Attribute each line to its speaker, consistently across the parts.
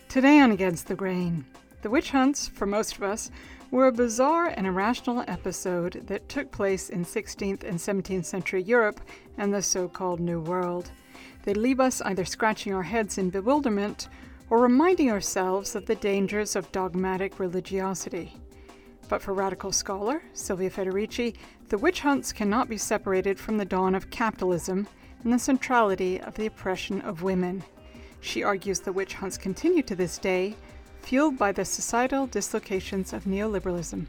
Speaker 1: Today on Against the Grain, the witch hunts, for most of us, were a bizarre and irrational episode that took place in 16th and 17th century Europe and the so-called New World. They leave us either scratching our heads in bewilderment or reminding ourselves of the dangers of dogmatic religiosity. But for radical scholar Silvia Federici, the witch hunts cannot be separated from the dawn of capitalism and the centrality of the oppression of women. She argues the witch hunts continue to this day, fueled by the societal dislocations of neoliberalism.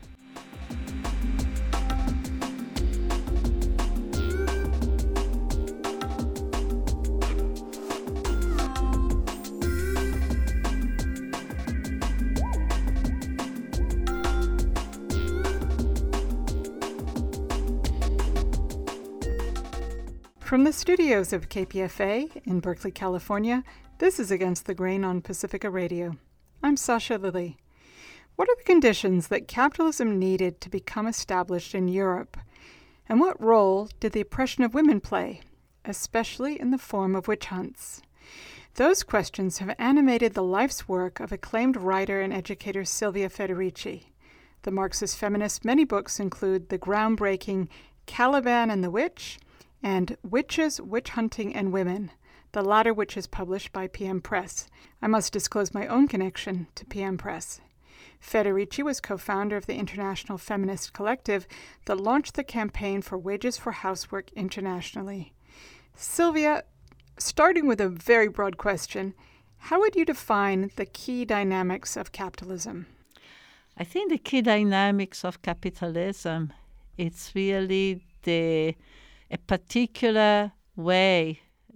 Speaker 1: From the studios of KPFA in Berkeley, California, this is Against the Grain on Pacifica Radio. I'm Sasha Lilly. What are the conditions that capitalism needed to become established in Europe? And what role did the oppression of women play, especially in the form of witch hunts? Those questions have animated the life's work of acclaimed writer and educator Silvia Federici. The Marxist feminist's many books include the groundbreaking Caliban and the Witch and Witches, Witch Hunting, and Women, the latter which is published by PM Press. I must disclose my own connection to PM Press. Federici was co-founder of the International Feminist Collective that launched the campaign for wages for housework internationally. Silvia, starting with a very broad question, how would you define the key dynamics of capitalism?
Speaker 2: I think the key dynamics of capitalism, it's really the particular way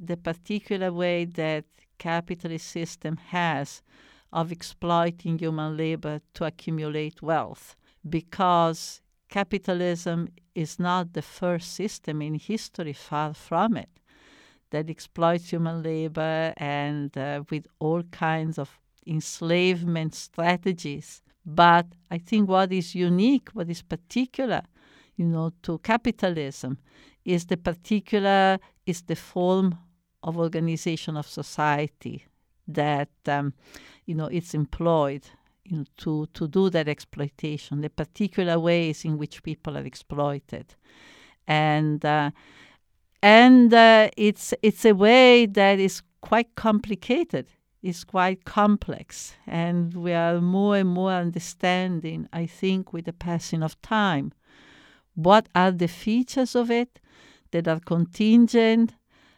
Speaker 2: that capitalist system has of exploiting human labor to accumulate wealth, because capitalism is not the first system in history, far from it, that exploits human labor and with all kinds of enslavement strategies. But I think what is unique, what is particular, to capitalism is the form of organization of society that it's employed to do that exploitation, the particular ways in which people are exploited, and it's a way that is quite complicated, is quite complex, and we are more and more understanding, I think, with the passing of time, what are the features of it that are contingent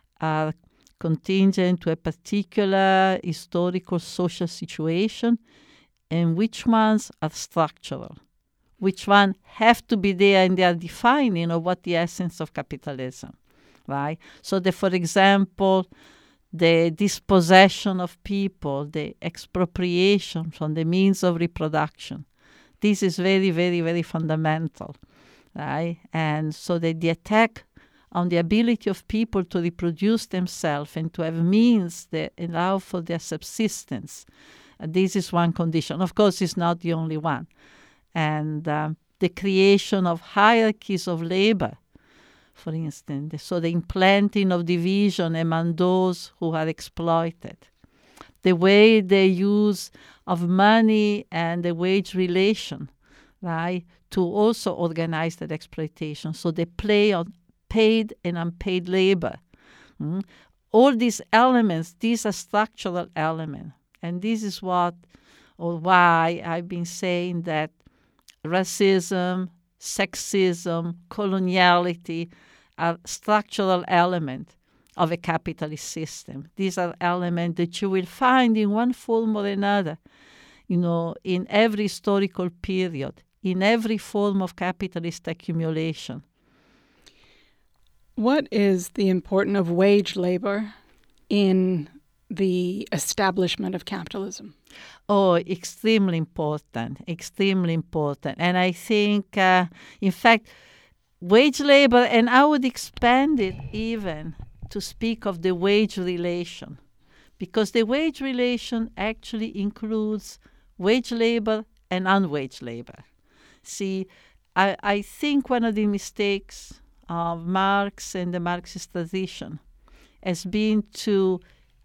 Speaker 2: to a particular historical social situation, and which ones are structural, which ones have to be there and they are defining of what the essence of capitalism, right? So for example, the dispossession of people, the expropriation from the means of reproduction, this is very, very, very fundamental, right? And so the attack on the ability of people to reproduce themselves and to have means that allow for their subsistence. This is one condition. Of course, it's not the only one. And the creation of hierarchies of labor, for instance. So the implanting of division among those who are exploited. The way they use of money and the wage relation, right, to also organize that exploitation. So they play on paid and unpaid labor. All these elements, these are structural elements. And this is why I've been saying that racism, sexism, coloniality are structural elements of a capitalist system. These are elements that you will find in one form or another, in every historical period, in every form of capitalist accumulation.
Speaker 1: What is the importance of wage labor in the establishment of capitalism?
Speaker 2: Oh, extremely important. And I think, in fact, wage labor, and I would expand it even to speak of the wage relation, because the wage relation actually includes wage labor and unwage labor. See, I think one of the mistakes of Marx and the Marxist tradition has been to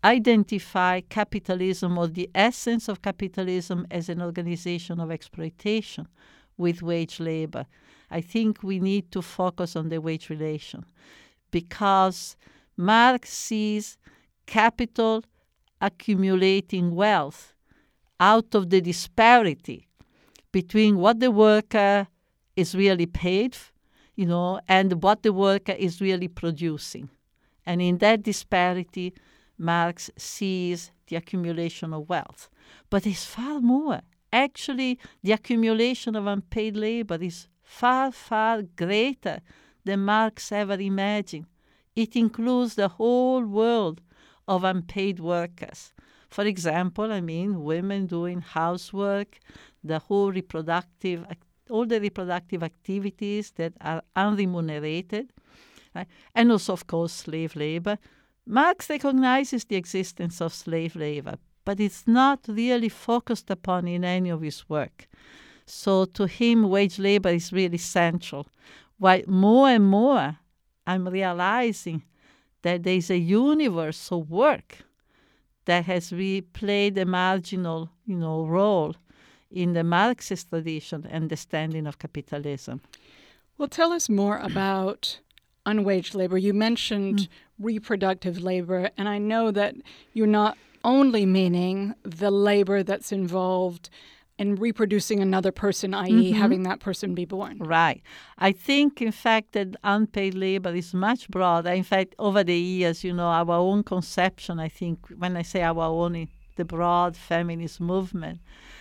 Speaker 2: identify capitalism or the essence of capitalism as an organization of exploitation with wage labor. I think we need to focus on the wage relation because Marx sees capital accumulating wealth out of the disparity between what the worker is really paid, and what the worker is really producing. And in that disparity, Marx sees the accumulation of wealth. But it's far more. Actually, the accumulation of unpaid labor is far, far greater than Marx ever imagined. It includes the whole world of unpaid workers. For example, women doing housework, all the reproductive activities that are unremunerated, right? And also, of course, slave labor. Marx recognizes the existence of slave labor, but it's not really focused upon in any of his work. So to him, wage labor is really central. While more and more, I'm realizing that there's a universe of work that has played a marginal, role in the Marxist tradition understanding of capitalism.
Speaker 1: Well, tell us more about unwaged labor. You mentioned reproductive labor, and I know that you're not only meaning the labor that's involved in reproducing another person, i.e. having that person be born.
Speaker 2: Right. I think, in fact, that unpaid labor is much broader. In fact, over the years, our own conception, I think, when I say our own, the broad feminist movement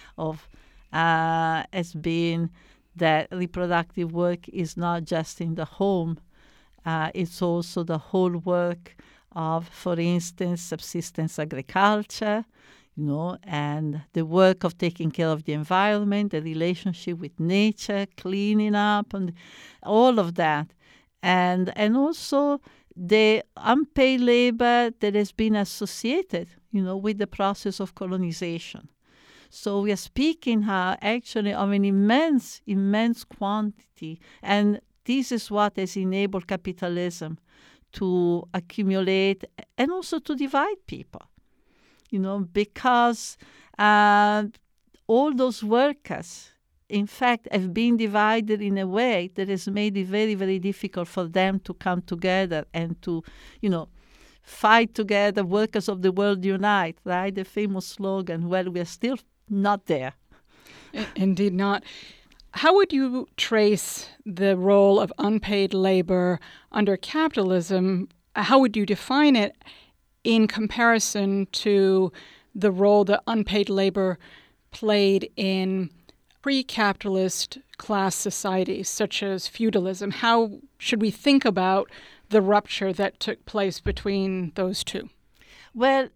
Speaker 2: has been that reproductive work is not just in the home. It's also the whole work of, for instance, subsistence agriculture, and the work of taking care of the environment, the relationship with nature, cleaning up, and all of that. And also the unpaid labor that has been associated, with the process of colonization. So we are speaking actually of an immense, immense quantity. And this is what has enabled capitalism to accumulate and also to divide people. Because all those workers, in fact, have been divided in a way that has made it very, very difficult for them to come together and to, fight together. Workers of the world unite, right? The famous slogan. Well, we are still not there.
Speaker 1: Indeed not. How would you trace the role of unpaid labor under capitalism? How would you define it in comparison to the role that unpaid labor played in pre-capitalist class societies, such as feudalism? How should we think about the rupture that took place between those two?
Speaker 2: Well,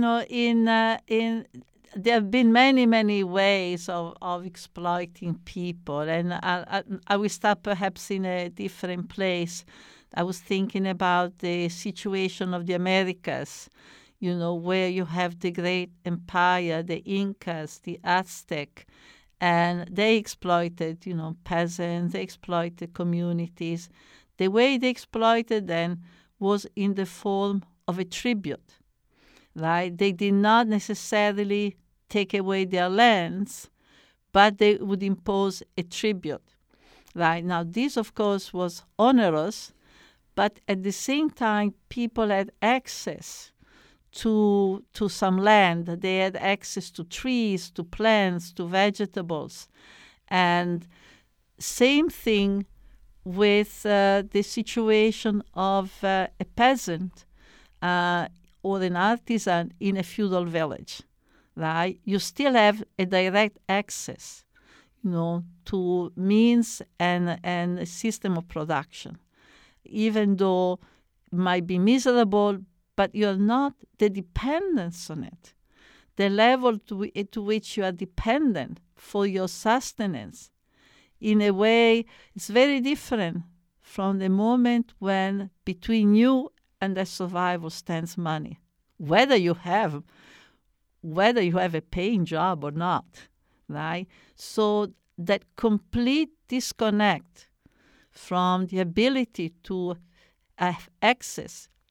Speaker 2: there have been many, many ways of exploiting people, and I will start perhaps in a different place. I was thinking about the situation of the Americas, where you have the great empire, the Incas, the Aztec, and they exploited, peasants, they exploited communities. The way they exploited them was in the form of a tribute, right? They did not necessarily take away their lands, but they would impose a tribute, right? Now, this, of course, was onerous, but at the same time, people had access to some land. They had access to trees, to plants, to vegetables. And same thing with the situation of a peasant or an artisan in a feudal village, right? You still have a direct access, to means and a system of production, even though it might be miserable, but you're not the dependence on it. The level to which you are dependent for your sustenance, in a way, it's very different from the moment when between you and the survival stands money, whether you have a paying job or not, right? So that complete disconnect from the ability to have access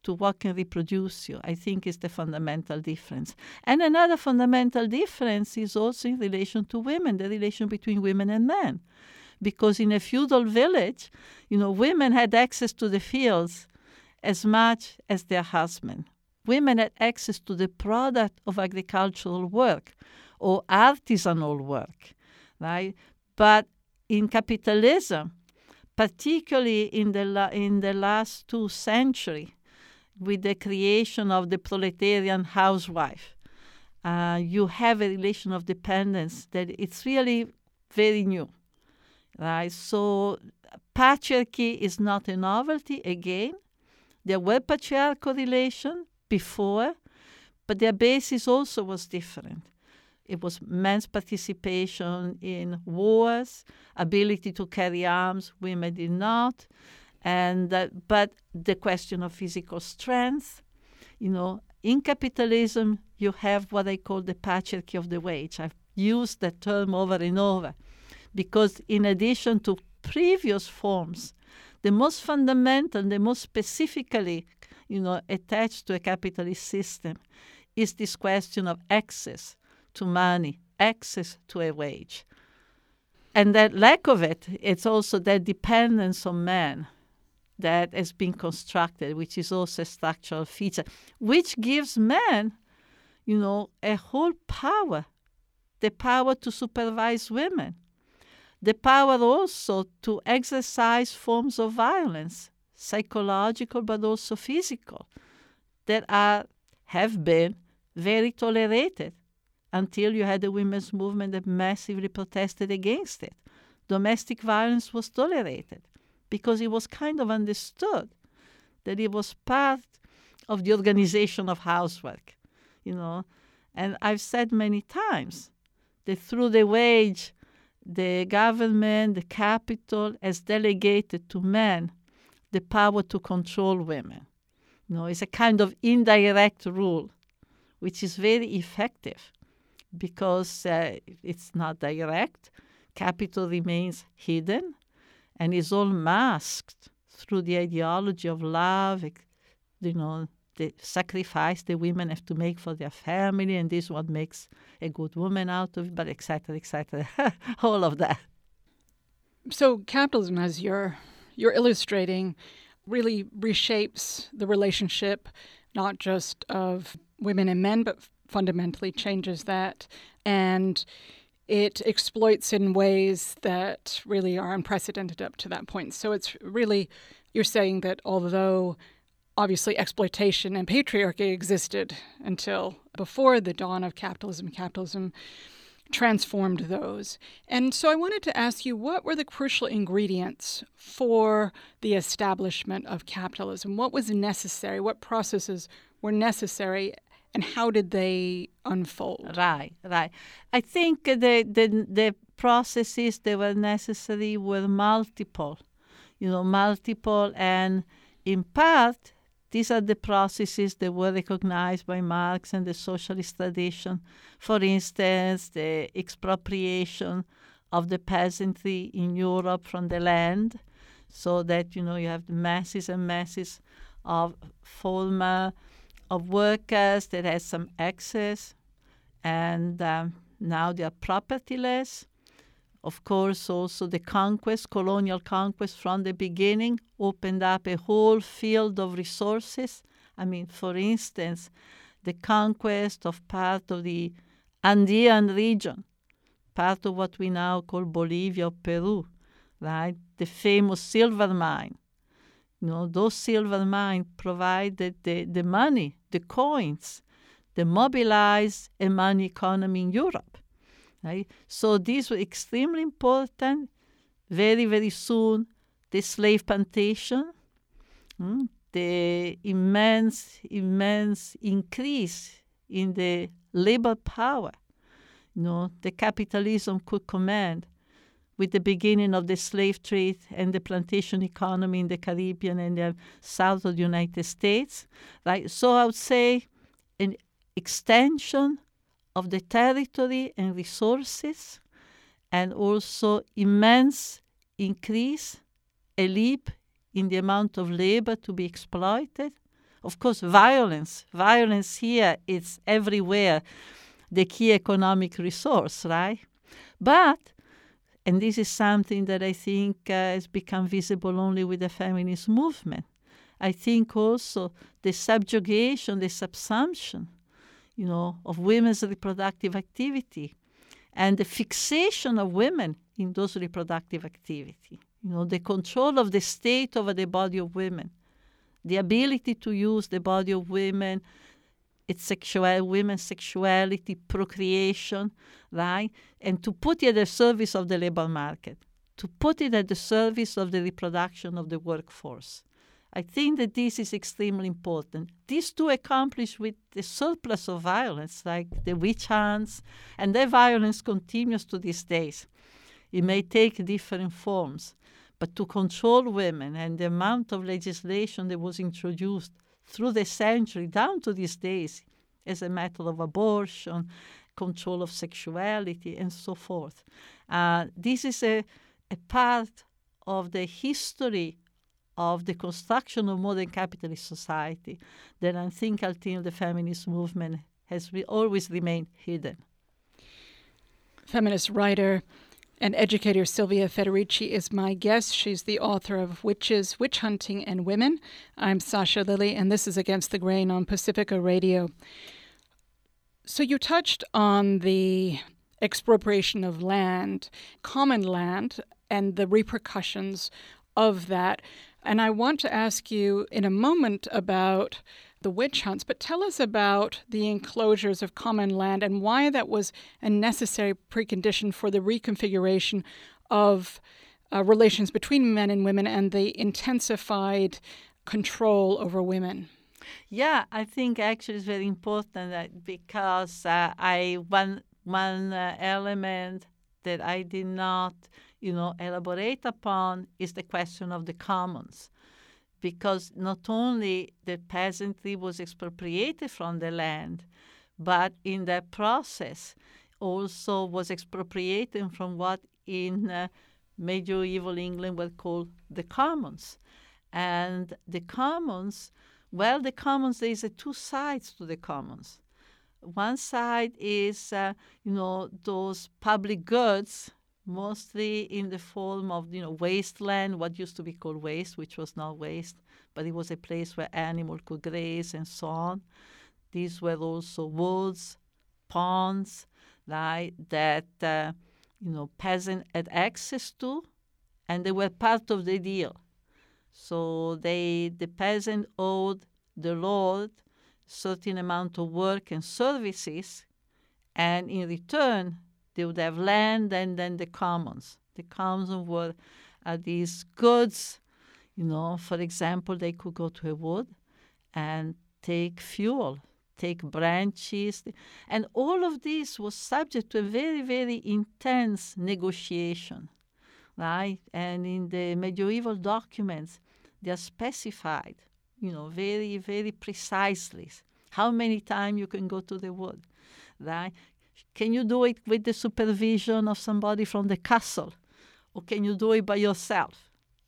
Speaker 2: to what can reproduce you, I think is the fundamental difference. And another fundamental difference is also in relation to women, the relation between women and men. Because in a feudal village, women had access to the fields as much as their husband. Women had access to the product of agricultural work or artisanal work, right? But in capitalism, particularly in the last 2 centuries, with the creation of the proletarian housewife, you have a relation of dependence that it's really very new, right? So patriarchy is not a novelty again. There were patriarchal relations before, but their basis also was different. It was men's participation in wars, ability to carry arms, women did not. But the question of physical strength, in capitalism, you have what I call the patriarchy of the wage. I've used that term over and over because in addition to previous forms, the most fundamental, the most specifically, attached to a capitalist system is this question of access to money, access to a wage. And that lack of it, it's also that dependence on men that has been constructed, which is also a structural feature, which gives men, a whole power, the power to supervise women, the power also to exercise forms of violence, psychological but also physical, that have been very tolerated until you had the women's movement that massively protested against it. Domestic violence was tolerated because it was kind of understood that it was part of the organization of housework, And I've said many times that through the wage, the government, the capital, has delegated to men the power to control women. It's a kind of indirect rule, which is very effective because it's not direct. Capital remains hidden and is all masked through the ideology of love, the sacrifice the women have to make for their family, and this is what makes a good woman out of it, but et cetera, all of that.
Speaker 1: So capitalism, as you're illustrating, really reshapes the relationship, not just of women and men, but fundamentally changes that. And it exploits in ways that really are unprecedented up to that point. So it's really, you're saying that although obviously exploitation and patriarchy existed until before the dawn of capitalism transformed those. And so I wanted to ask you, what were the crucial ingredients for the establishment of capitalism? What was necessary? What processes were necessary? And how did they unfold?
Speaker 2: Right. I think the processes that were necessary were multiple, and in part, these are the processes that were recognized by Marx and the socialist tradition. For instance, the expropriation of the peasantry in Europe from the land, so that, you have masses and masses of of workers that has some access, and now they are propertyless. Of course, also the colonial conquest from the beginning opened up a whole field of resources. For instance, the conquest of part of the Andean region, part of what we now call Bolivia or Peru, right? The famous silver mine. Those silver mines provided the money, the coins, that mobilized a money economy in Europe. Right? So these were extremely important. Very, very soon, the slave plantation, the immense increase in the labor power, the capitalism could command with the beginning of the slave trade and the plantation economy in the Caribbean and the south of the United States. Right? So I would say an extension of the territory and resources, and also immense increase, a leap in the amount of labor to be exploited, Of course, violence. Violence here, it's everywhere, the key economic resource, right? But, and this is something that I think has become visible only with the feminist movement, I think also the subjugation, the subsumption, of women's reproductive activity and the fixation of women in those reproductive activity, the control of the state over the body of women, the ability to use the body of women, its women's sexuality, procreation, right? And to put it at the service of the labor market, to put it at the service of the reproduction of the workforce. I think that this is extremely important. These two accomplished with the surplus of violence, like the witch hunts, and that violence continues to these days. It may take different forms, but to control women and the amount of legislation that was introduced through the century down to these days as a matter of abortion, control of sexuality, and so forth. This is a part of the history of the construction of modern capitalist society that I think until the feminist movement has always remained hidden.
Speaker 1: Feminist writer and educator Silvia Federici is my guest. She's the author of Witches, Witch Hunting, and Women. I'm Sasha Lilley, and this is Against the Grain on Pacifica Radio. So you touched on the expropriation of land, common land, and the repercussions of that. And I want to ask you in a moment about the witch hunts, but tell us about the enclosures of common land and why that was a necessary precondition for the reconfiguration of relations between men and women and the intensified control over women.
Speaker 2: Yeah, I think actually it's very important because one element that I did not elaborate upon is the question of the commons. Because not only the peasantry was expropriated from the land, but in that process also was expropriated from what in medieval England were called the commons. And the commons, there is two sides to the commons. One side is, those public goods, mostly in the form of, wasteland, what used to be called waste, which was not waste, but it was a place where animals could graze and so on. These were also woods, ponds, right, that, peasants had access to, and they were part of the deal. So the peasant owed the lord certain amount of work and services, and in return, they would have land and then the commons. The commons were these goods, for example, they could go to a wood and take fuel, take branches. And all of this was subject to a very, very intense negotiation, right? And in the medieval documents, they are specified, very, very precisely how many times you can go to the wood, right? Can you do it with the supervision of somebody from the castle? Or can you do it by yourself?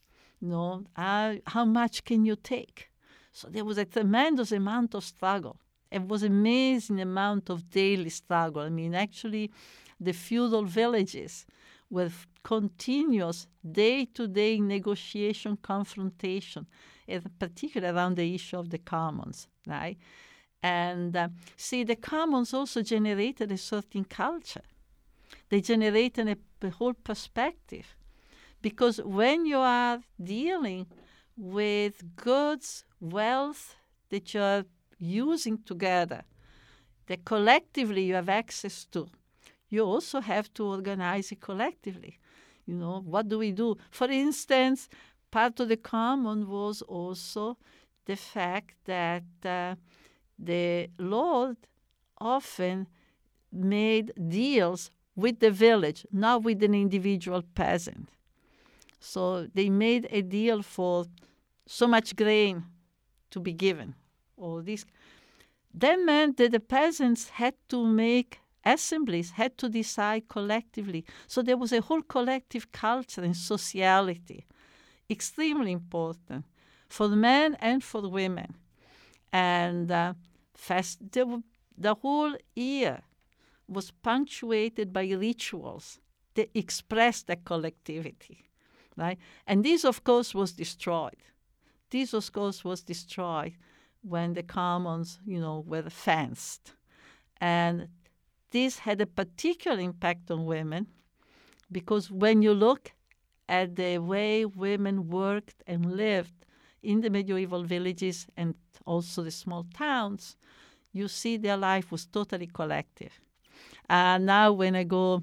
Speaker 2: How much can you take? So there was a tremendous amount of struggle. It was an amazing amount of daily struggle. I mean, actually, the feudal villages were continuous day-to-day negotiation, confrontation, in particular around the issue of the commons, right? And the commons also generated a certain culture. They generated a whole perspective. Because when you are dealing with goods, wealth that you are using together, that collectively you have access to, you also have to organize it collectively. What do we do? For instance, part of the common was also the fact that the lord often made deals with the village, not with an individual peasant. So they made a deal for so much grain to be given. That meant that the peasants had to make assemblies, had to decide collectively. So there was a whole collective culture and sociality, extremely important for men and for women. And the whole year was punctuated by rituals that expressed that collectivity, right? And this, of course, was destroyed. This, of course, was destroyed when the commons, were fenced. And this had a particular impact on women because when you look at the way women worked and lived in the medieval villages and also the small towns, you see their life was totally collective. Now when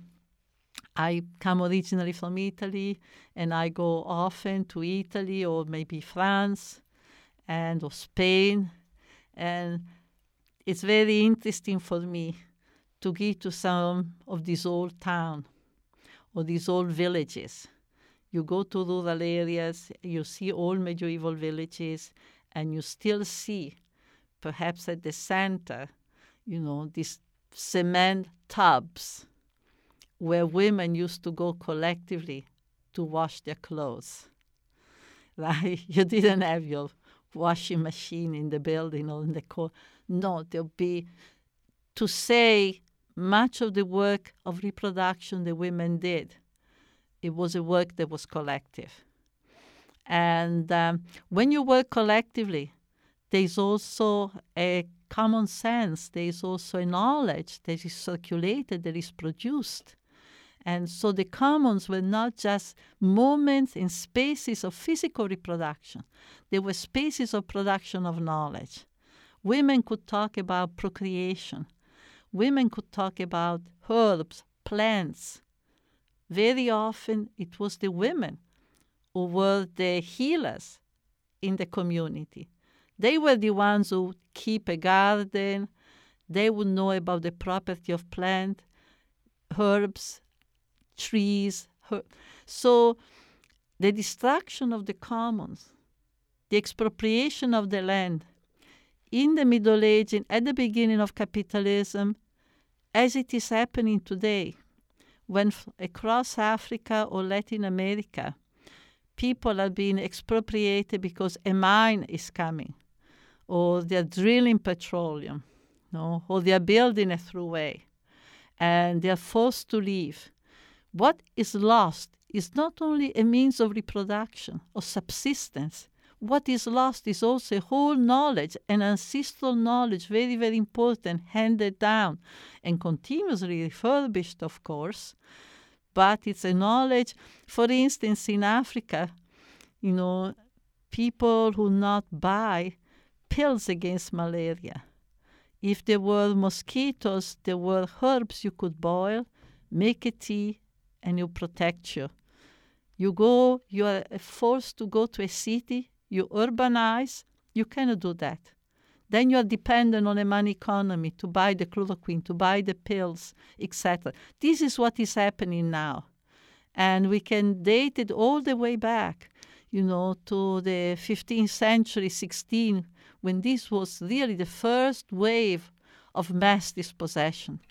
Speaker 2: I come originally from Italy, and I go often to Italy or maybe France or Spain, and it's very interesting for me to go to some of these old towns or these old villages. You go to rural areas, you see old medieval villages, and you still see, perhaps at the center, these cement tubs where women used to go collectively to wash their clothes. Right? You didn't have your washing machine in the building or in the car. No, there'll be, to say much of the work of reproduction the women did, it was a work that was collective. And when you work collectively, there's also a common sense, there's also a knowledge that is circulated, that is produced. And so the commons were not just moments and spaces of physical reproduction. They were spaces of production of knowledge. Women could talk about procreation. Women could talk about herbs, plants. Very often it was the women who were the healers in the community. They were the ones who keep a garden. They would know about the property of plant, herbs, trees. So the destruction of the commons, the expropriation of the land in the Middle Age and at the beginning of capitalism, as it is happening today, when across Africa or Latin America, people are being expropriated because a mine is coming, or they're drilling petroleum, or they're building a throughway, and they're forced to leave. What is lost is not only a means of reproduction or subsistence. What is lost is also a whole knowledge, an ancestral knowledge, very, very important, handed down and continuously refurbished, of course. But it's a knowledge, for instance, in Africa, people who not buy pills against malaria. If there were mosquitoes, there were herbs you could boil, make a tea, and you protect you. You are forced to go to a city, you urbanize, you cannot do that. Then you are dependent on a money economy to buy the chloroquine, to buy the pills, etc. This is what is happening now. And we can date it all the way back, to the 15th century, 16, when this was really the first wave of mass dispossession.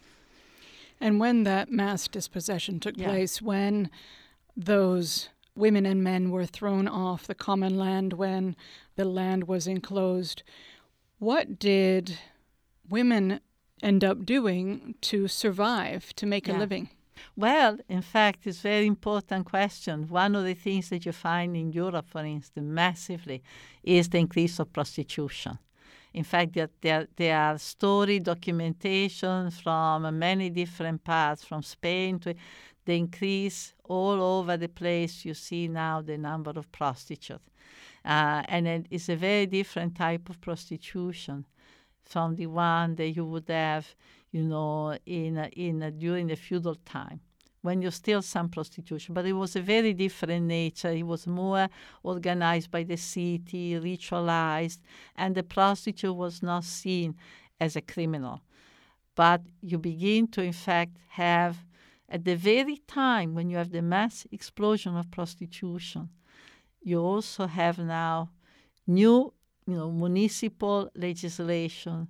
Speaker 1: And when that mass dispossession took place, when those women and men were thrown off the common land, when the land was enclosed, what did women end up doing to survive, to make a living?
Speaker 2: Well, in fact, it's a very important question. One of the things that you find in Europe, for instance, massively, is the increase of prostitution. In fact, there are story documentation from many different parts, from Spain to the increase all over the place. You see now the number of prostitutes. And it is a very different type of prostitution from the one that you would have, during the feudal time, when you still some prostitution. But it was a very different nature. It was more organized by the city, ritualized, and the prostitute was not seen as a criminal. But you begin to, in fact, have, at the very time when you have the mass explosion of prostitution, you also have now new, municipal legislation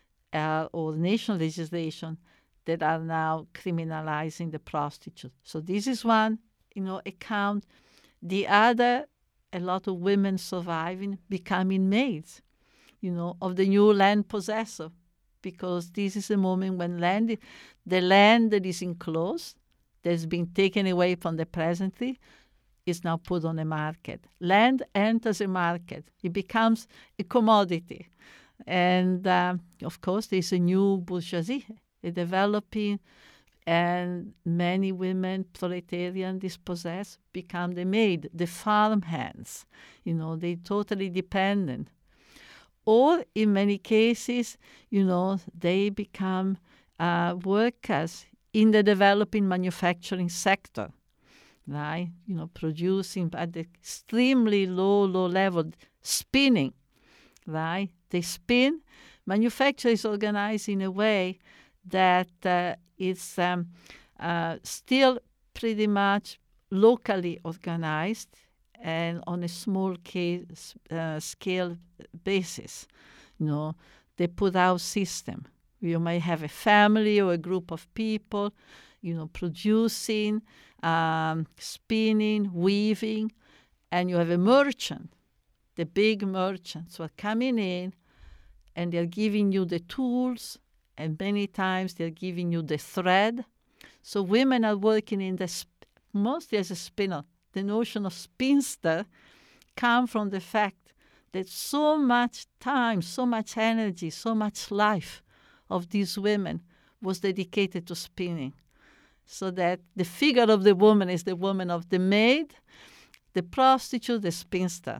Speaker 2: or national legislation that are now criminalizing the prostitute. So this is one, account. The other, a lot of women surviving, becoming maids. of the new land possessor, because this is the moment when the land that is enclosed, that's been taken away from the peasantry, is now put on the market. Land enters a market. It becomes a commodity. And, of course, there's a new bourgeoisie, a developing, and many women, proletarian, dispossessed, become the maid, the farm hands. They're totally dependent. Or, in many cases, they become workers in the developing manufacturing sector, right? Producing at the extremely low level, spinning, right? They spin. Manufacture is organized in a way that it's still pretty much locally organized and on a small scale basis. They put out system. You may have a family or a group of people, producing, spinning, weaving, and you have a merchant. The big merchants who are coming in, and they're giving you the tools, and many times they're giving you the thread. So women are working in mostly as a spinner. The notion of spinster comes from the fact that so much time, so much energy, so much life of these women was dedicated to spinning. So that the figure of the woman is the woman of the maid, the prostitute, the spinster.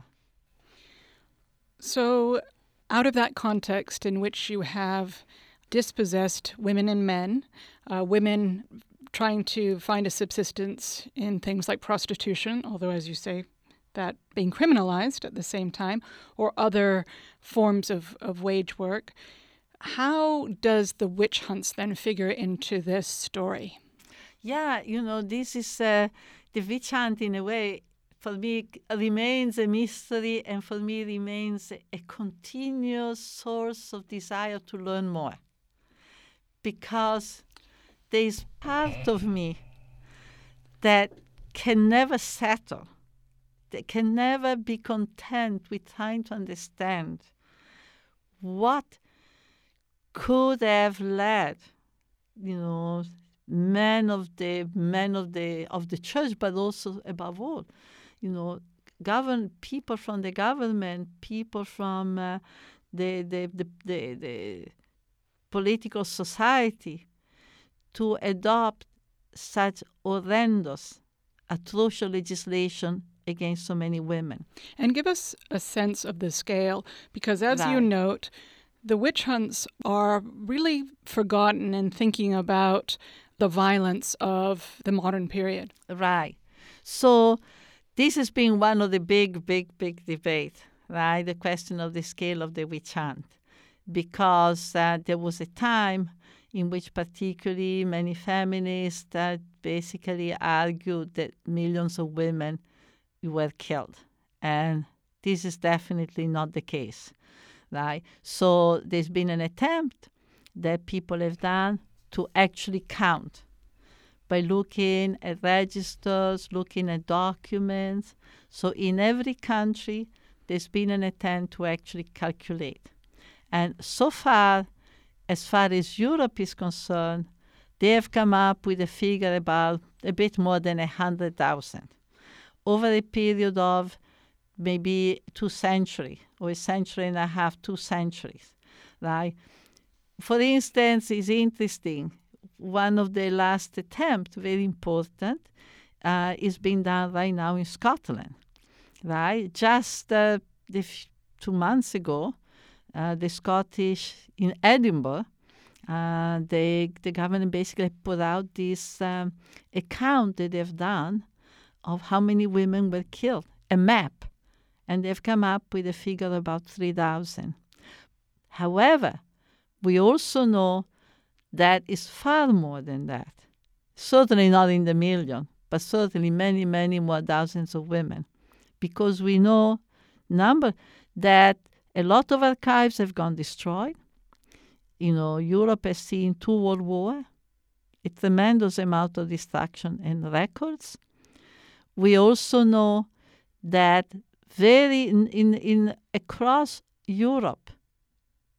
Speaker 1: So out of that context in which you have dispossessed women and men, women trying to find a subsistence in things like prostitution, although, as you say, that being criminalized at the same time, or other forms of wage work, how does the witch hunts then figure into this story?
Speaker 2: Yeah, this is the witch hunt in a way, for me, remains a mystery, and for me remains a continuous source of desire to learn more. Because there is part of me that can never settle, that can never be content with trying to understand what could have led, men of the church, but also above all, people from the government, people from the political society, to adopt such horrendous, atrocious legislation against so many women.
Speaker 1: And give us a sense of the scale, because as you note, the witch hunts are really forgotten in thinking about the violence of the modern period.
Speaker 2: Right. So this has been one of the big debates, right? The question of the scale of the witch hunt. Because there was a time in which particularly many feminists basically argued that millions of women were killed. And this is definitely not the case, right? So there's been an attempt that people have done to actually count by looking at registers, looking at documents. So in every country, there's been an attempt to actually calculate. And so far as Europe is concerned, they have come up with a figure about a bit more than 100,000 over a period of maybe 2 centuries, or 1.5 centuries, 2 centuries, right? For instance, it's interesting, one of the last attempts, very important, is being done right now in Scotland, right? Just 2 months ago, the Scottish in Edinburgh, the government basically put out this account that they've done of how many women were killed, a map, and they've come up with a figure of about 3,000. However, we also know that it's far more than that. Certainly not in the million, but certainly many, many more thousands of women, because we know that a lot of archives have gone destroyed. Europe has seen 2 world wars, a tremendous amount of destruction and records. We also know that across Europe,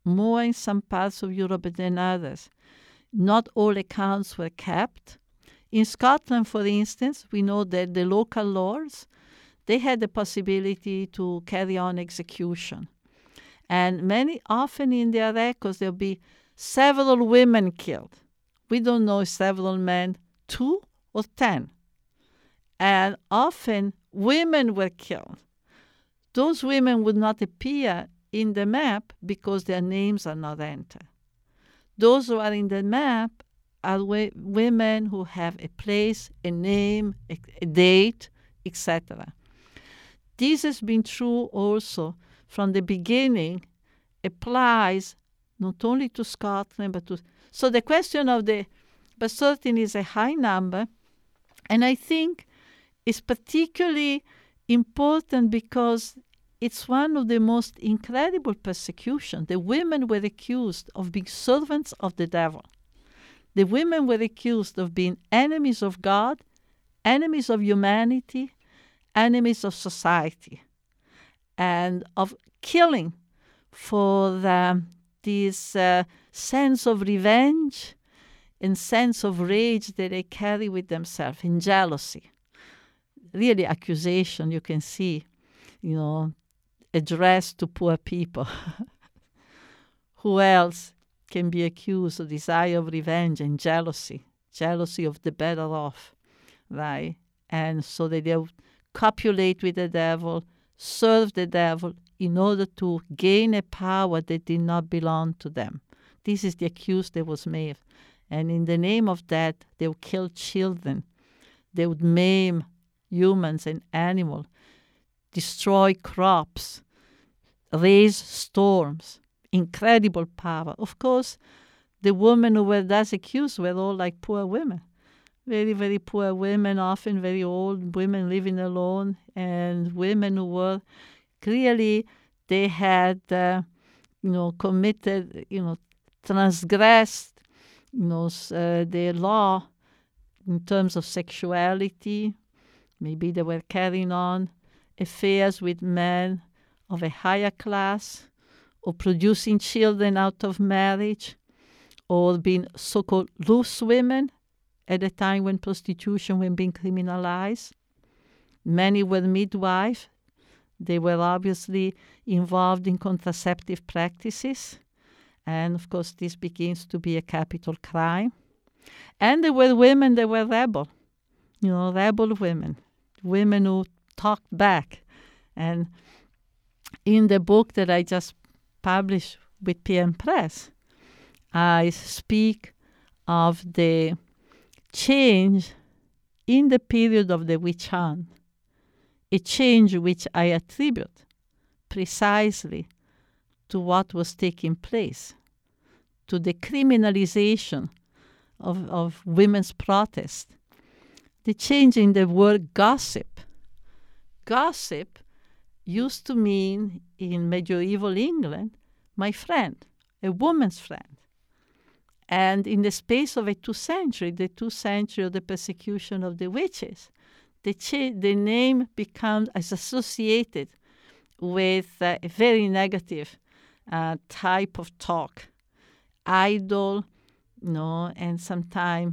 Speaker 2: more in some parts of Europe than others. Not all accounts were kept. In Scotland, for instance, we know that the local lords, they had the possibility to carry on execution. And often in their records, there'll be several women killed. We don't know if several men, 2 or 10. And often women were killed. Those women would not appear in the map because their names are not entered. Those who are in the map are women who have a place, a name, a date, etc. This has been true also from the beginning, applies not only to Scotland, but to... So the question of but 13 is a high number, and I think it's particularly important because it's one of the most incredible persecutions. The women were accused of being servants of the devil. The women were accused of being enemies of God, enemies of humanity, enemies of society, and of killing for this sense of revenge and sense of rage that they carry with themselves, in jealousy. Really accusation, you can see, addressed to poor people. Who else can be accused of desire of revenge and jealousy of the better off, right? And so that they copulate with the devil, serve the devil in order to gain a power that did not belong to them. This is the accuse that was made. And in the name of that, they would kill children. They would maim humans and animals, destroy crops, raise storms, incredible power. Of course, the women who were thus accused were all like poor women. Very, very poor women, often very old women living alone, and women who were clearly, they had, committed, transgressed, the law in terms of sexuality. Maybe they were carrying on affairs with men of a higher class, or producing children out of marriage, or being so-called loose women at a time when prostitution was being criminalized. Many were midwives. They were obviously involved in contraceptive practices. And, of course, this begins to be a capital crime. And there were women that were rebel women who talked back. And in the book that I just published with PM Press, I speak of the change in the period of the witch hunt, a change which I attribute precisely to what was taking place, to the criminalization of women's protest, the change in the word gossip. Gossip used to mean, in medieval England, my friend, a woman's friend. And in the space of the 2nd century of the persecution of the witches, the name becomes associated with a very negative type of talk, idle, and sometimes,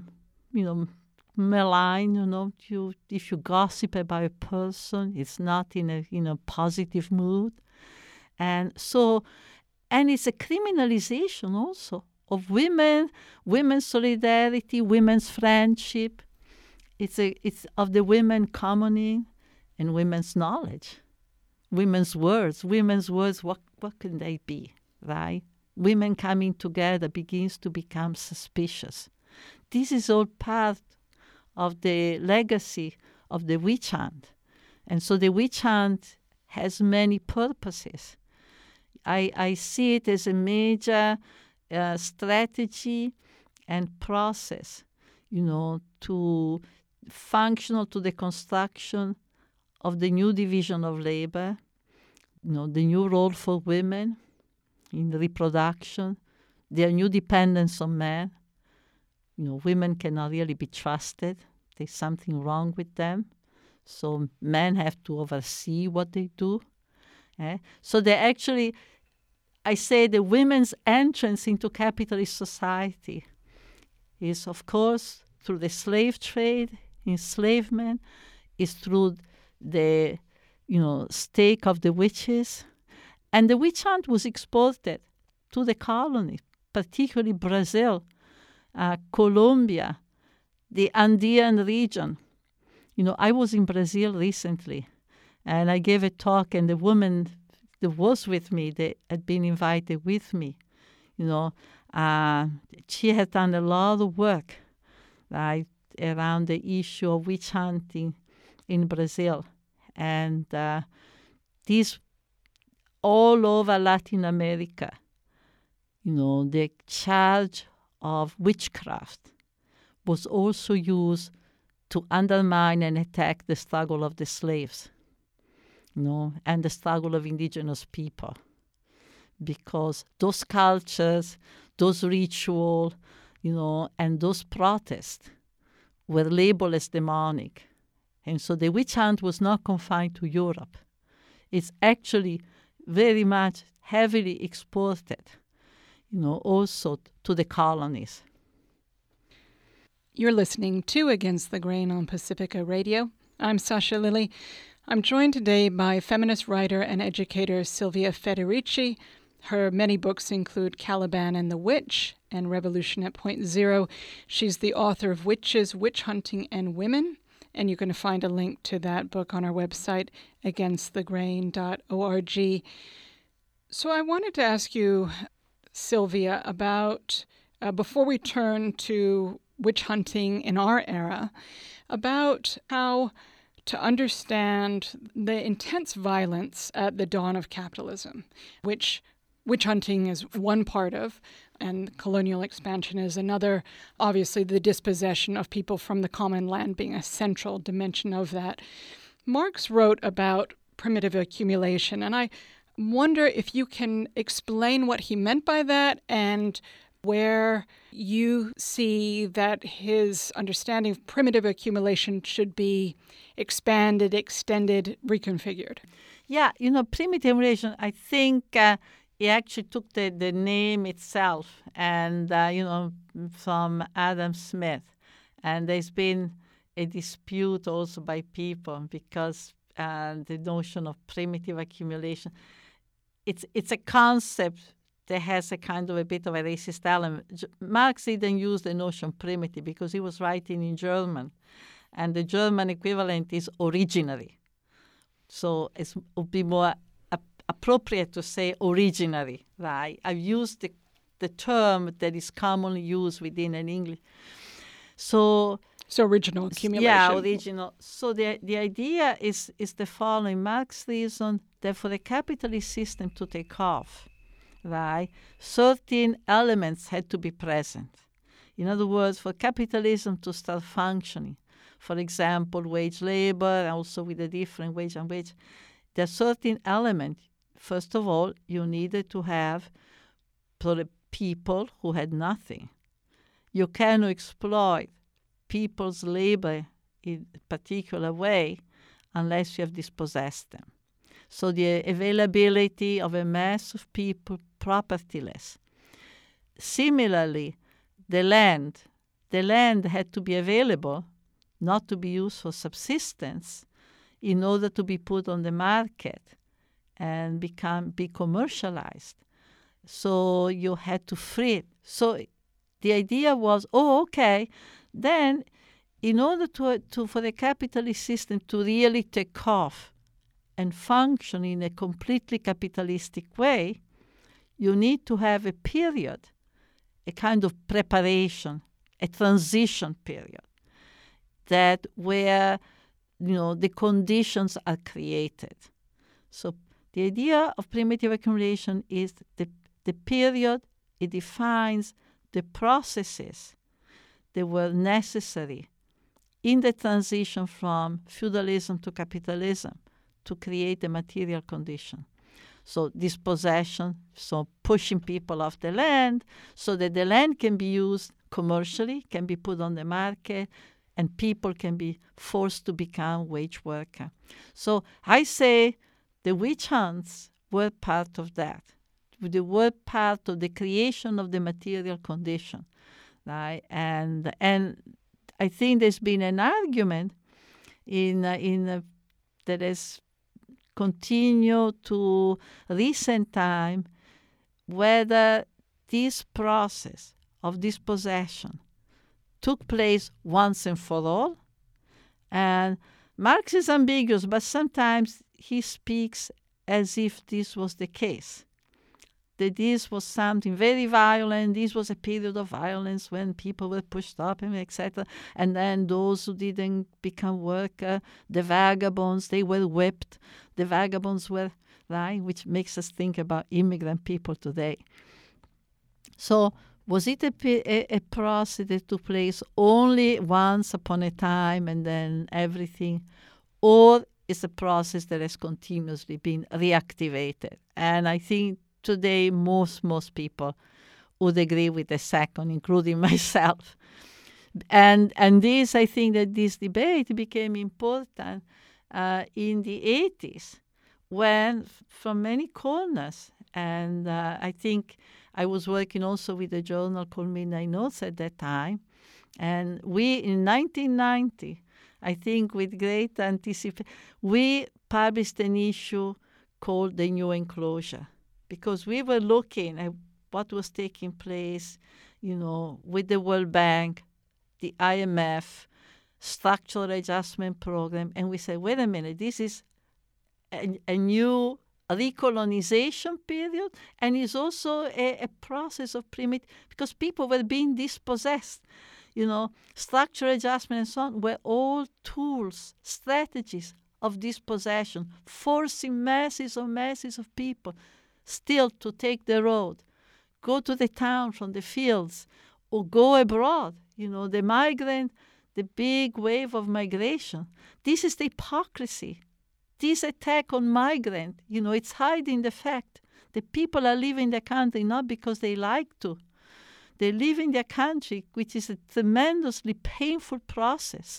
Speaker 2: malign. If you gossip about a person, it's not in a positive mood, and it's a criminalization also of women, women's solidarity, women's friendship. It's of the women commoning and women's knowledge, women's words. What can they be, right? Women coming together begins to become suspicious. This is all part of the legacy of the witch hunt. And so the witch hunt has many purposes. I see it as a major strategy and process, to functional to the construction of the new division of labor, the new role for women in reproduction, their new dependence on men. Women cannot really be trusted. There's something wrong with them. So men have to oversee what they do. So they actually I say the women's entrance into capitalist society is, of course, through the slave trade, enslavement, is through the, stake of the witches. And the witch hunt was exported to the colony, particularly Brazil, Colombia, the Andean region. I was in Brazil recently, and I gave a talk, and the woman that was with me, they had been invited with me. She had done a lot of work, right, around the issue of witch hunting in Brazil. And these all over Latin America, the charge of witchcraft was also used to undermine and attack the struggle of the slaves, and the struggle of indigenous people. Because those cultures, those rituals, and those protests were labeled as demonic. And so the witch hunt was not confined to Europe. It's actually very much heavily exported, also to the colonies.
Speaker 1: You're listening to Against the Grain on Pacifica Radio. I'm Sasha Lilley. I'm joined today by feminist writer and educator Silvia Federici. Her many books include Caliban and the Witch and Revolution at Point Zero. She's the author of Witches, Witch Hunting, and Women, and you can find a link to that book on our website, againstthegrain.org. So I wanted to ask you, Silvia, about, before we turn to witch hunting in our era, about how to understand the intense violence at the dawn of capitalism, which witch hunting is one part of, and colonial expansion is another. Obviously, the dispossession of people from the common land being a central dimension of that. Marx wrote about primitive accumulation, and I wonder if you can explain what he meant by that and where you see that his understanding of primitive accumulation should be expanded, extended, reconfigured.
Speaker 2: Yeah, primitive accumulation, I think he actually took the name itself and, from Adam Smith. And there's been a dispute also by people because the notion of primitive accumulation, it's a concept that has a kind of a bit of a racist element. Marx didn't use the notion primitive because he was writing in German, and the German equivalent is originary. So it would be more appropriate to say originary, right? I've used the term that is commonly used within an English. So
Speaker 1: original accumulation.
Speaker 2: Yeah, original. So the idea is the following. Marx reasoned that for the capitalist system to take off, right, certain elements had to be present. In other words, for capitalism to start functioning, for example, wage labor, also with a different wage and wage, there are certain elements. First of all, you needed to have people who had nothing. You cannot exploit people's labor in a particular way unless you have dispossessed them. So the availability of a mass of people propertyless. Similarly, the land had to be available, not to be used for subsistence, in order to be put on the market and be commercialized. So you had to free it. So the idea was, then in order for the capitalist system to really take off and function in a completely capitalistic way, you need to have a period, a kind of preparation, a transition period, that where the conditions are created. So the idea of primitive accumulation is the period. It defines the processes that were necessary in the transition from feudalism to capitalism to create a material condition. So dispossession, so pushing people off the land so that the land can be used commercially, can be put on the market, and people can be forced to become wage worker. So I say the witch hunts were part of that, they were part of the creation of the material condition, right? And I think there's been an argument that has continued to recent time whether this process of dispossession took place once and for all. And Marx is ambiguous, but sometimes he speaks as if this was the case, that this was something very violent, this was a period of violence when people were pushed up, and etc. And then those who didn't become worker, the vagabonds, they were whipped. The vagabonds were, right, which makes us think about immigrant people today. So was it a process that took place only once upon a time and then everything, or is a process that has continuously been reactivated? And I think today most people would agree with the second, including myself. And this, I think that this debate became important in the 80s when from many corners, and I think I was working also with a journal called Midnight Notes at that time, and we, in 1990, I think with great anticipation, we published an issue called The New Enclosure, because we were looking at what was taking place, with the World Bank, the IMF, structural adjustment program, and we said, wait a minute, this is a new recolonization period, and it's also a process of primitive, because people were being dispossessed. Structural adjustment and so on were all tools, strategies of dispossession, forcing masses of people still to take the road, go to the town from the fields, or go abroad. The migrant, the big wave of migration. This is the hypocrisy. This attack on migrant, it's hiding the fact that people are leaving the country not because they like to. They live in their country, which is a tremendously painful process.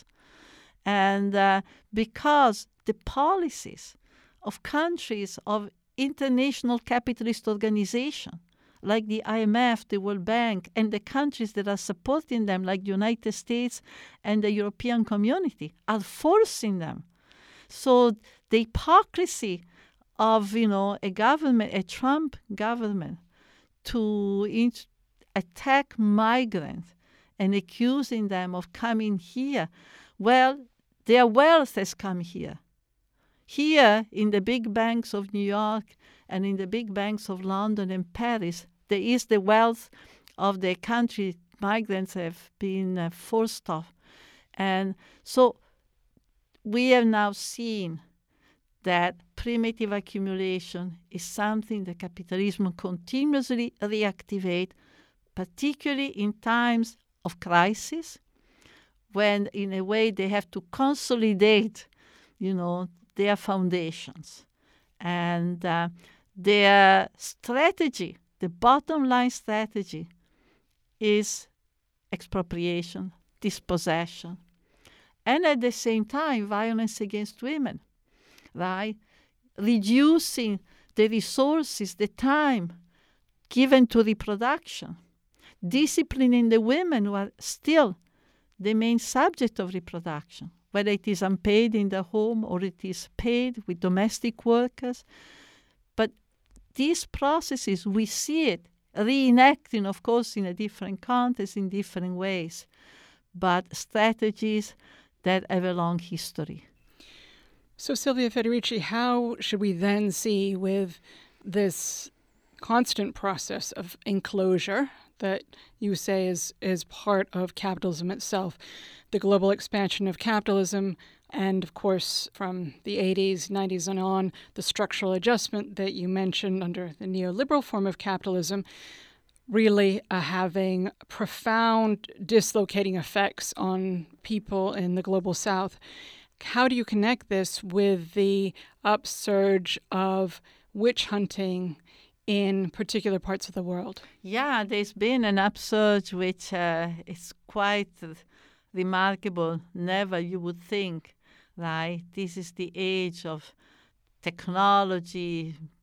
Speaker 2: And because the policies of countries, of international capitalist organizations, like the IMF, the World Bank, and the countries that are supporting them, like the United States and the European Community, are forcing them. So the hypocrisy of, a government, a Trump government, to attack migrants and accusing them of coming here. Well, their wealth has come here. Here, in the big banks of New York and in the big banks of London and Paris, there is the wealth of the country migrants have been forced off. And so we have now seen that primitive accumulation is something that capitalism continuously reactivates, particularly in times of crisis, when in a way they have to consolidate, their foundations. And their strategy, the bottom line strategy, is expropriation, dispossession, and at the same time, violence against women, right? Reducing the resources, the time given to reproduction, disciplining the women who are still the main subject of reproduction, whether it is unpaid in the home or it is paid with domestic workers. But these processes, we see it reenacting, of course, in a different context, in different ways, but strategies that have a long history.
Speaker 1: So, Silvia Federici, how should we then see with this constant process of enclosure that you say is part of capitalism itself, the global expansion of capitalism, and of course from the 80s, 90s and on, the structural adjustment that you mentioned under the neoliberal form of capitalism, really having profound dislocating effects on people in the global south. How do you connect this with the upsurge of witch hunting in particular parts of the world?
Speaker 2: Yeah, there's been an upsurge which is quite remarkable. Never you would think, right? This is the age of technology,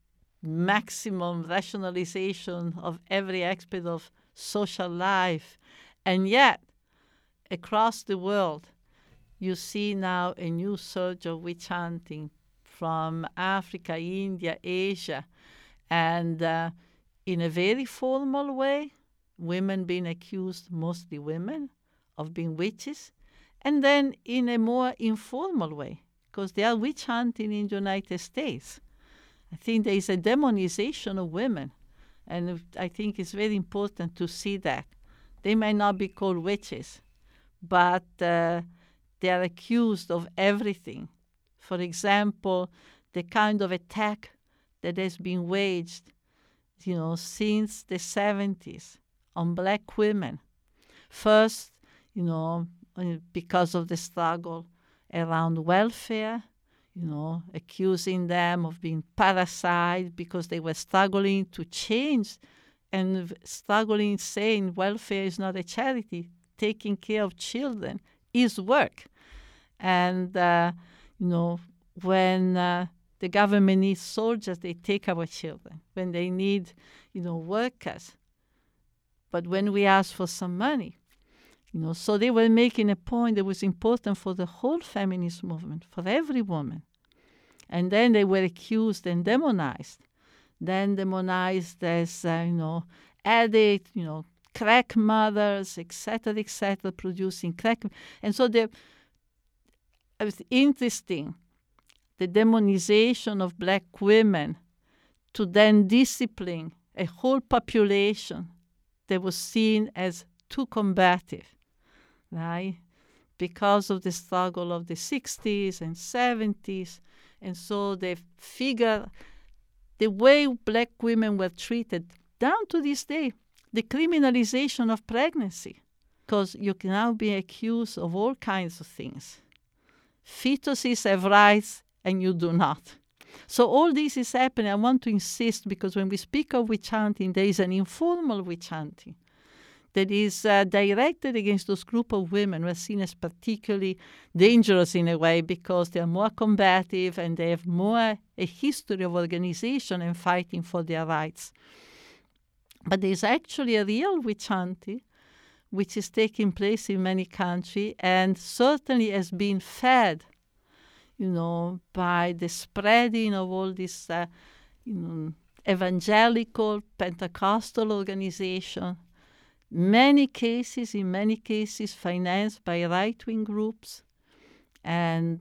Speaker 2: maximum rationalization of every aspect of social life. And yet, across the world, you see now a new surge of witch hunting from Africa, India, Asia, and in a very formal way, women being accused, mostly women, of being witches, and then in a more informal way, because they are witch hunting in the United States. I think there is a demonization of women, and I think it's very important to see that. They may not be called witches, but they are accused of everything. For example, the kind of attack that has been waged, since the 70s on black women. First, because of the struggle around welfare, accusing them of being parasites because they were struggling to change and struggling saying welfare is not a charity. Taking care of children is work. And, when the government needs soldiers, they take our children. When they need, workers. But when we ask for some money, so they were making a point that was important for the whole feminist movement, for every woman. And then they were accused and demonized. Then demonized as, addict, crack mothers, etc., producing crack. And so it was interesting, the demonization of black women to then discipline a whole population that was seen as too combative, right? Because of the struggle of the 60s and 70s. And so they figure the way black women were treated down to this day, the criminalization of pregnancy, because you can now be accused of all kinds of things. Fetuses have rights and you do not. So all this is happening. I want to insist, because when we speak of witch hunting, there is an informal witch hunting that is directed against those group of women who are seen as particularly dangerous in a way because they are more combative and they have more a history of organization and fighting for their rights. But there's actually a real witch hunting which is taking place in many countries and certainly has been fed, by the spreading of all this evangelical Pentecostal organization. In many cases, financed by right-wing groups and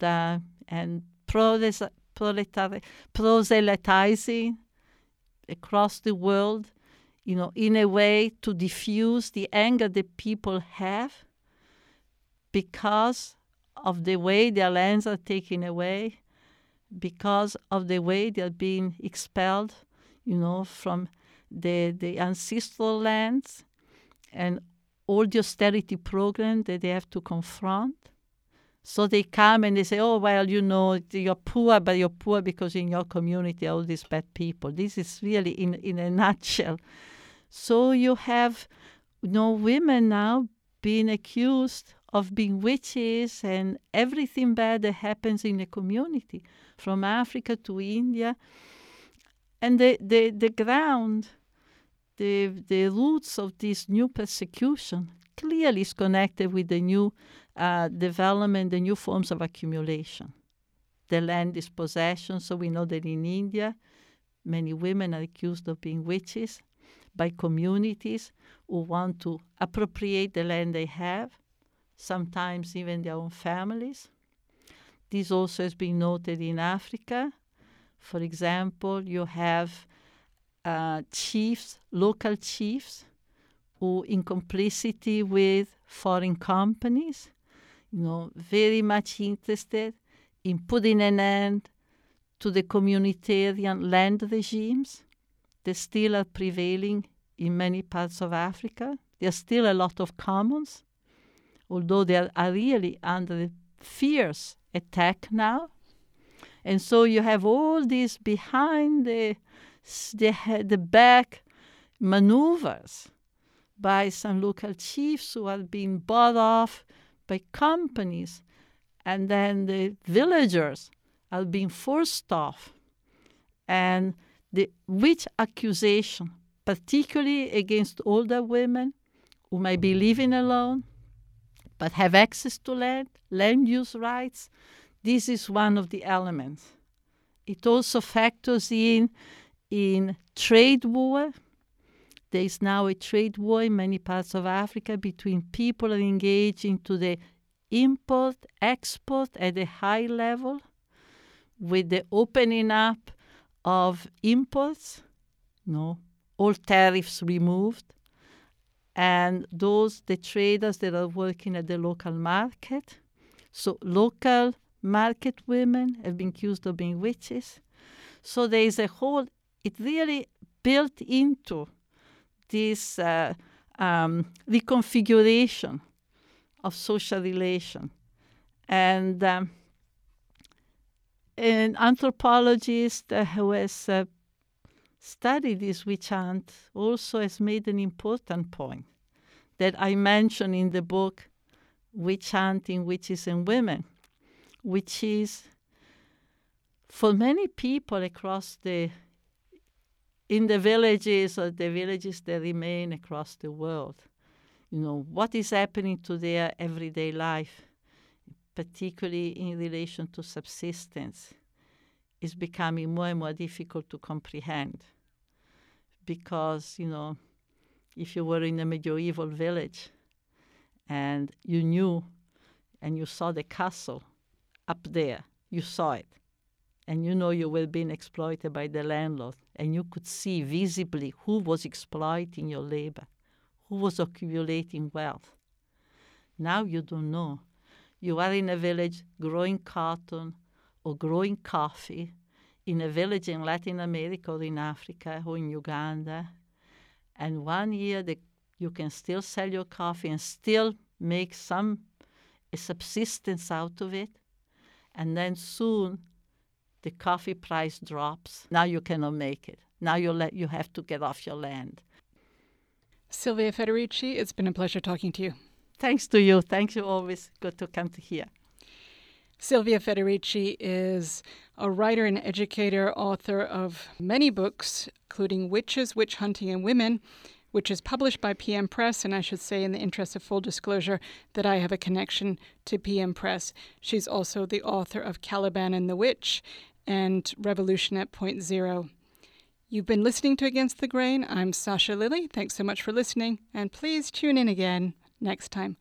Speaker 2: proselytizing across the world, in a way to diffuse the anger that people have because of the way their lands are taken away, because of the way they are being expelled, from the ancestral lands, and all the austerity program that they have to confront. So they come and they say, oh, well, you're poor, but you're poor because in your community are all these bad people. This is really in a nutshell. So you have women now being accused of being witches and everything bad that happens in the community, from Africa to India. And the ground, the roots of this new persecution clearly is connected with the new development, the new forms of accumulation. The land dispossession, so we know that in India, many women are accused of being witches by communities who want to appropriate the land they have, sometimes even their own families. This also has been noted in Africa. For example, you have chiefs, local chiefs, who in complicity with foreign companies, very much interested in putting an end to the communitarian land regimes that still are prevailing in many parts of Africa. There are still a lot of commons, although they are really under fierce attack now. And so you have all these behind the back maneuvers by some local chiefs who are being bought off by companies, and then the villagers are being forced off. And the witch accusation, particularly against older women who might be living alone but have access to land use rights, this is one of the elements. It also factors in trade war. There is now a trade war in many parts of Africa between people who are engaged into the import, export at a high level, with the opening up of imports, all tariffs removed, and the traders that are working at the local market. So local market women have been accused of being witches. So there is it really built into this reconfiguration of social relation. And an anthropologist who has studied this witch hunt also has made an important point that I mentioned in the book Witch Hunting, Witches and Women, which is for many people in the villages or the villages that remain across the world, what is happening to their everyday life, particularly in relation to subsistence, is becoming more and more difficult to comprehend. Because, if you were in a medieval village and you knew and you saw the castle up there, you saw it, and you were being exploited by the landlord, and you could see visibly who was exploiting your labor, who was accumulating wealth. Now you don't know. You are in a village growing cotton or growing coffee, in a village in Latin America or in Africa or in Uganda, and 1 year you can still sell your coffee and still make a subsistence out of it, and then soon the coffee price drops. Now you cannot make it. Now you have to get off your land.
Speaker 1: Silvia Federici, it's been a pleasure talking to you.
Speaker 2: Thanks to you. Thank you. Always good to come to here.
Speaker 1: Silvia Federici is a writer and educator, author of many books, including Witches, Witch Hunting and Women, which is published by PM Press. And I should say, in the interest of full disclosure, that I have a connection to PM Press. She's also the author of Caliban and the Witch and Revolution at Point Zero. You've been listening to Against the Grain. I'm Sasha Lilley. Thanks so much for listening. And please tune in again next time.